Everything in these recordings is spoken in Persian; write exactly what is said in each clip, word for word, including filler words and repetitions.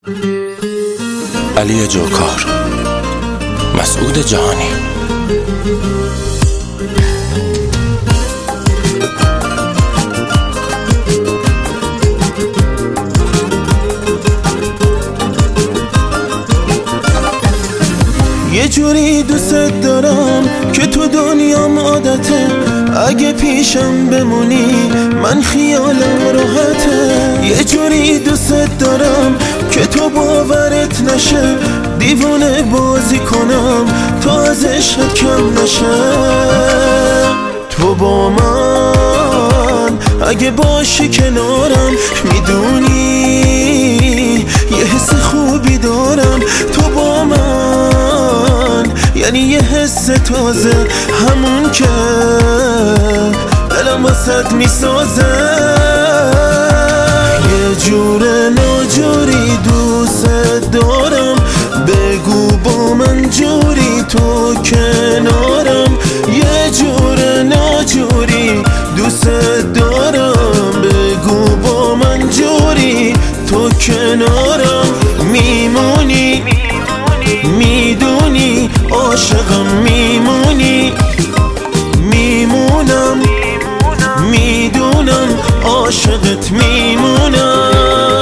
علی جوکار، مسعود جهانی. یه جوری دوست دارم که تو دنیام عادته، اگه پیشم بمونی من خیالم راحته. یه جوری دوست دارم که تو باورت نشه، دیوونه بازی کنم تا از عشقت کم نشه. تو با من اگه باشی کنارم، میدونی یه حس خوبی دارم. تو با من یعنی یه حس تازه، همون که دلم واسد میسازه. یه جور ناجوری دوست دارم، بگو با من جوری تو کنارم. یه جور ناجوری دوست دارم، بگو با من جوری تو کنارم. میمونی میدونی عاشقم، میمونی میمونم میدونم عاشقت میمونم.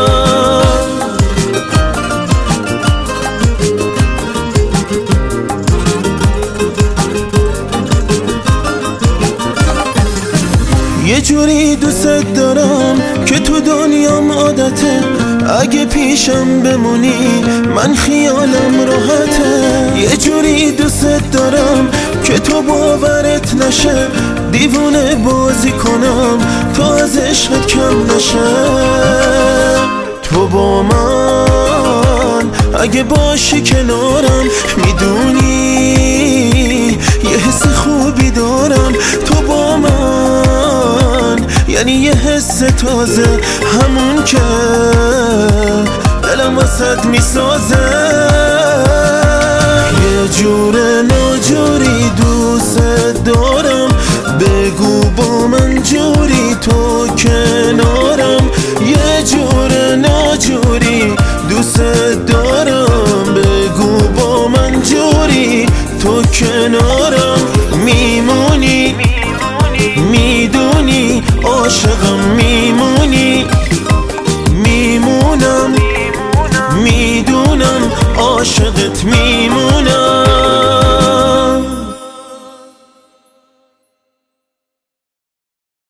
یه جوری دوست دارم که تو دنیام عادته، اگه پیشم بمونی من خیالم راحته. یه جوری دوست دارم که تو باورت نشه، دیوونه بازی کنم تا از عشقت کم نشه. تو با من اگه باشی کنارم، میدونی یه حس خوبی دارم. تو با من یعنی یه حس تازه، همون که دلم واسد میسازه. یه جور ناجوری دوست دارم، بگو با من جوری تو کنارم. یه جور ناجوری دوست دارم، بگو با من جوری تو کنارم. میمونی میدونی عاشقم، میمونی میمونم میدونم عاشقت میمونم.